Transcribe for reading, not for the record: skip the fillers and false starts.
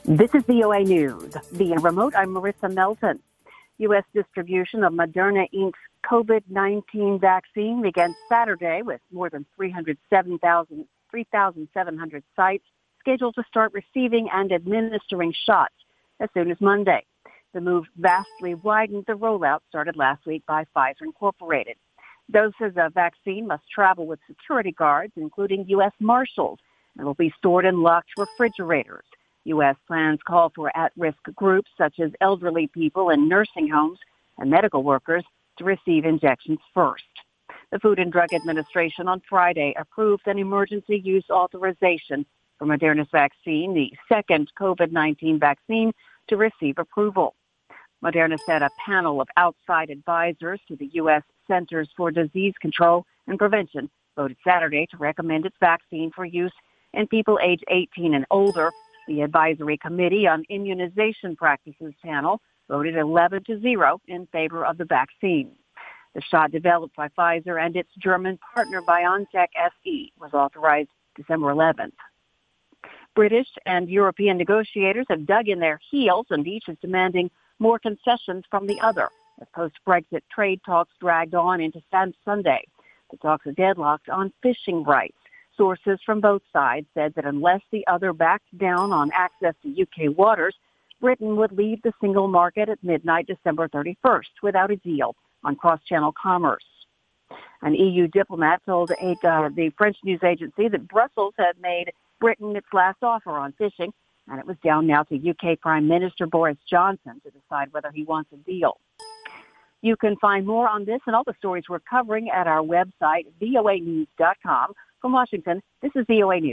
This is VOA News. Via remote, I'm Marissa Melton. U.S. distribution of Moderna Inc.'s COVID-19 vaccine began Saturday with more than 3,700 sites scheduled to start receiving and administering shots as soon as Monday. The move vastly widened the rollout started last week by Pfizer Incorporated. Doses of vaccine must travel with security guards, including U.S. Marshals, and will be stored in locked refrigerators. U.S. plans call for at-risk groups such as elderly people in nursing homes and medical workers to receive injections first. The Food and Drug Administration on Friday approved an emergency use authorization for Moderna's vaccine, the second COVID-19 vaccine to receive approval. Moderna set a panel of outside advisors to the U.S. Centers for Disease Control and Prevention voted Saturday to recommend its vaccine for use in people aged 18 and older. The Advisory Committee on Immunization Practices panel voted 11-0 in favor of the vaccine. The shot developed by Pfizer and its German partner BioNTech SE was authorized December 11th. British and European negotiators have dug in their heels, and each is demanding more concessions from the other as post-Brexit trade talks dragged on into Sunday. The talks are deadlocked on fishing rights. Sources from both sides said that unless the other backed down on access to UK waters, Britain would leave the single market at midnight December 31st without a deal on cross-channel commerce. An EU diplomat told the French news agency that Brussels had made Britain its last offer on fishing, and it was down now to UK Prime Minister Boris Johnson to decide whether he wants a deal. You can find more on this and all the stories we're covering at our website, voanews.com. From Washington, this is VOA News.